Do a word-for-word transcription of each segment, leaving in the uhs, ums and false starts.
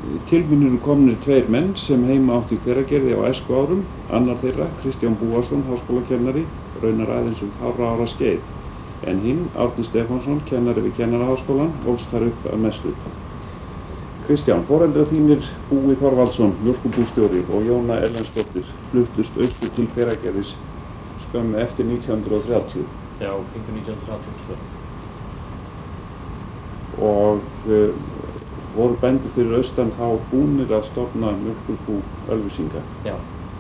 til mín eru komnir tveir menn sem heima áttu í Hveragerði á æskuárum. Annar þeirra, Kristján Búason, háskólakennari, raunar aðeins um fárra ára skeið. En hinn, Árni Stefánsson, kennari við Kennaraháskólann, ólst þar upp að mestu. Kristján, foreldrar þínir Búi Þorvaldsson, mjólkurbústjóri, og Jóna Erlendsdóttir fluttust austur til Hveragerðis skömmu eftir nítján hundruð og þrjátíu. Já, kringum nítján hundruð þrjátíu og tvö. Og uh, voru bændur fyrir austan þá búnir að stofna mjólkurbú Ölfusinga. Já.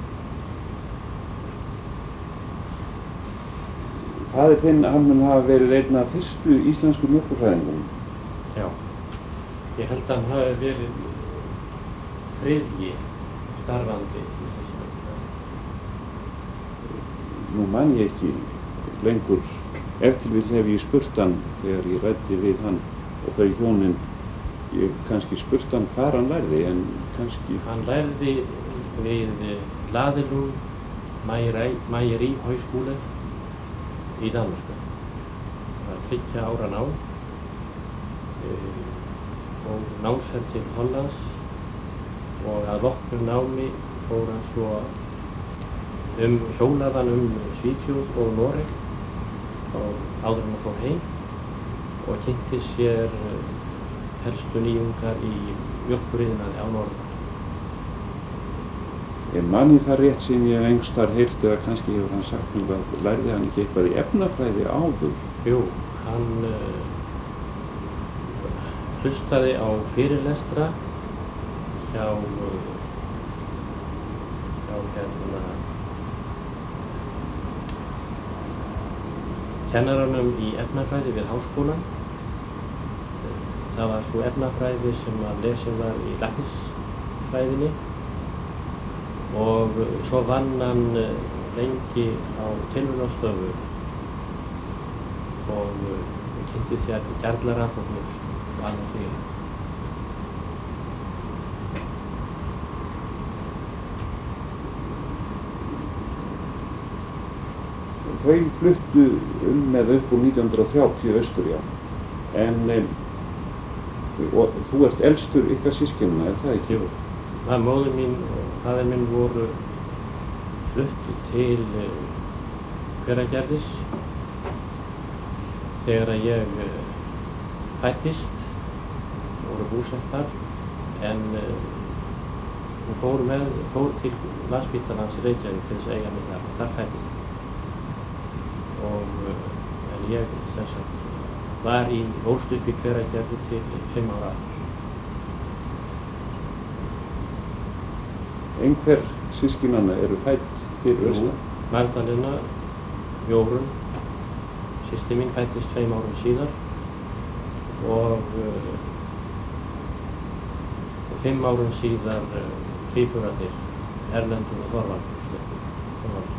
Faðir þinn, hann mun hafa verið einn af fyrstu íslensku mjólkurfræðingum. Já. Ég held að hann hafi verið þriðji starfandi í þessu. Nú man ég ekki lengur, ef til vill hef ég spurt hann þegar ég ræddi við hann og þau hjónin, ég kannski spurt hann hvar hann lærði, en kannski... Hann lærði við Ladelum Mejeri Højskole í Danmörku. Það var þriggja ára nám og námsferð til Hollands, og að loknu námi fór hann svo um hjólaðan um Svíþjóð og Noreg og áður en að fór heim og kynnti sér helstu nýjungar í mjólkuriðnaði á Norðurlandi. En man ég það rétt sem ég engst þar heyrt, eða kannski hefur hann sagt mér að lærði hann ekki eitthvað í efnafræði áður? Jú, hann uh, hlustaði á fyrirlestra hjá, uh, hjá hérna, kennaranum í efnafræði við háskólann. Það var svo efnafræði sem að lesin var í læknisfræðinni, og svo vann hann lengi á tilraunastofu og kynnti sér gjarlarannsóknir og annað því. Þau fluttu um með upp úr nítján hundruð og þrjátíu austur, já. En um, og þú ert elstur ykkar systkinanna, er það ekki? Jú, það móðir mín og faðir minn voru fluttu til Hveragerðis þegar að ég fæddist, voru búsett þar, en hún fór, með, fór til Landspítalans í Reykjavík til þess að eiga mig þar, og þar fæddist. Og en ég sem sagt var í ólst upp í Hveragerði til fimm ára. Einhver systkinanna eru fædd fyrir austan? Magdalena, Jórunn, systir mín, fæddist tveim árum síðar, og, uh, og fimm árum síðar uh, tvíburarnir, Erlendur og Þorvaldur.